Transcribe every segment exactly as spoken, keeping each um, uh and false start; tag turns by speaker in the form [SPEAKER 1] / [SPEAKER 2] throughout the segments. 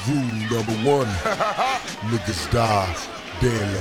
[SPEAKER 1] Rule number one, niggas die daily.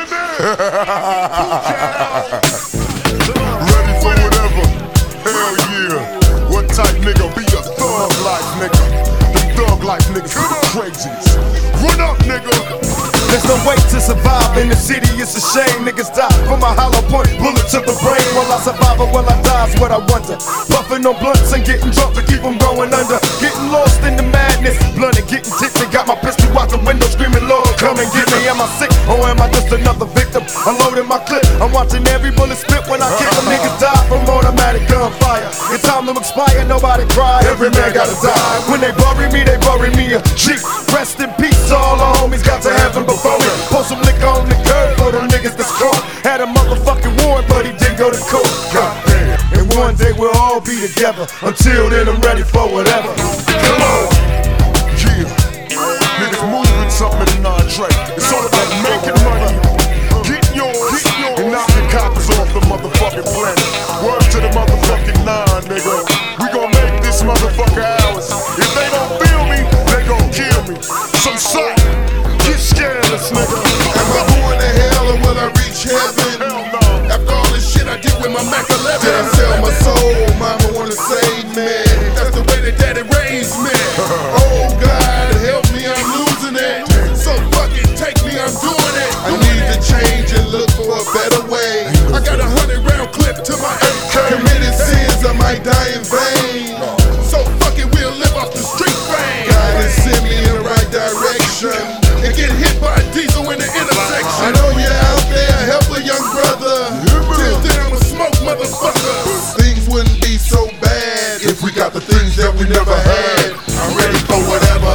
[SPEAKER 1] Ready for whatever, hell yeah. What type nigga be a thug life nigga? The thug life niggas be the craziest. Run up nigga.
[SPEAKER 2] There's no way to survive in the city, it's a shame. Niggas die from a hollow point, bullet to the brain. Will I survive or will I die is what I wonder. Puffing on blunts and getting drunk to keep them going under. Getting lost in the madness, blunt and getting tipsy. Got my pistol out the window screaming, Lord, come and get me. Am I sick or am I just another victim? I'm loading my clip, I'm watching every bullet spit when I kick them. Niggas die from automatic gunfire. It's time to expire, nobody cry. Every man gotta die. When they bury me, they bury me a G. Rest in peace, all the homies got to heaven before me. Pour some liquor on the curb for them niggas that's caught. Had a motherfucking warrant, but he didn't go to court. God damn. And one day we'll all be together. Until then, I'm ready for whatever.
[SPEAKER 1] Come on. Yeah. Niggas moving something in the non-trade. It's all about making money. Getting yours, getting yours, and knocking coppers off the motherfucking planet. Word to the motherfucking nine, nigga. We gon' make this motherfucker ours. If they don't feel me, they gon' kill me. Some sight. Get scandalous, nigga.
[SPEAKER 3] Am I going to hell or will I reach heaven?
[SPEAKER 1] Hell no.
[SPEAKER 3] After all this shit I did with my Mac eleven. Did I sell my soul? Mama wanna save me. That's the way that daddy raised me. Oh God, help me, I'm losing it. So fucking take me, I'm doing it. I need to change and look for a better way. I got a hundred round clip to my A K. Committed sins, I might die in vain. So fucking we'll live off the street fame. God has sent me in the right direction. And get hit by a diesel in the intersection. I know you're out there, help a young brother. Till then I'ma smoke motherfuckers. Things wouldn't be so bad if we got the things that we never had. I'm ready for whatever.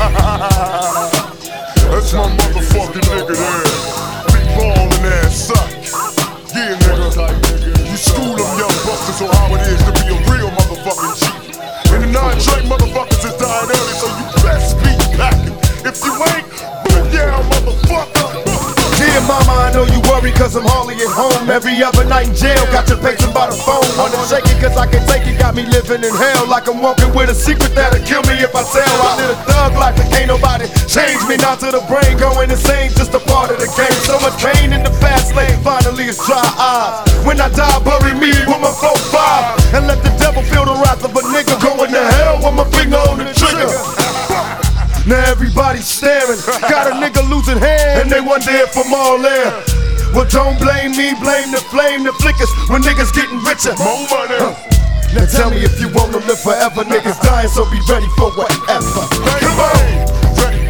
[SPEAKER 1] That's my motherfucking nigga there. Big ballin' ass suck. Yeah nigga. You school them young busters on how it is to be a real motherfucking G. And the non-Drake motherfuckers is dying early, so you best be packing. If you ain't, boom down, motherfucker.
[SPEAKER 2] Dear mama, I know you worry cause I'm hardly at home. Every other night in jail, got your patient by the phone. Wanna shake it cause I can take it, got me living in hell. Like I'm walking with a secret that'll kill me if I tell. I live a thug life and can't nobody change me. Not to the brain going insane, just a part of the game. So much pain in the fast lane, finally it's dry eyes. When I die, bury me with my four five. And let the devil feel the wrath of a nigga. Going to hell with my finger on the trigger. Now everybody's staring, got a nigga losing hand, and they wonder if I'm all there. Well don't blame me, blame the flame, the flickers, when niggas getting richer.
[SPEAKER 1] More money.
[SPEAKER 2] Now tell me if you wanna live forever, niggas dying, so be ready for whatever.
[SPEAKER 1] Come on. Ready.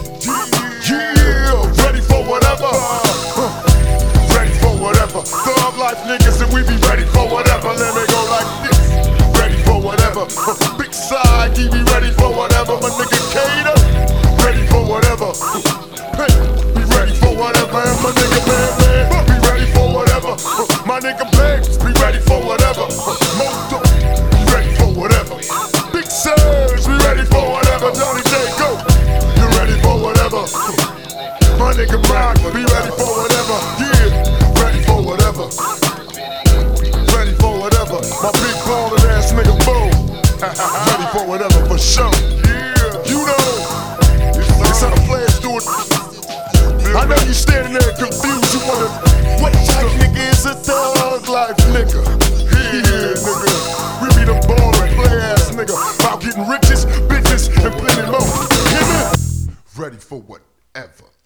[SPEAKER 1] Yeah, ready for whatever. Ready for whatever. Thug life niggas and we be ready for whatever. Let me go like this. Ready for whatever. Big side, he be ready for whatever. My nigga Cater, ready for whatever. Hey, be ready for whatever. And my nigga Man Man, be ready for whatever. My nigga Banks, be ready for whatever. Moto, be ready for whatever. Big Surge, be ready for whatever. Johnny J, go, you ready for whatever. My nigga Brock, be ready for whatever. Yeah, ready for whatever. Ready for whatever. My big ballin' ass nigga Bo, ready for whatever for sure. Yeah, you know, it's how the players do it. I know you standing there confused, you wonder, what type nigga is a thug life nigga? Yeah, nigga, we be the ballin' play ass nigga, about getting riches, bitches, and plenty more. Hear me? Ready for whatever.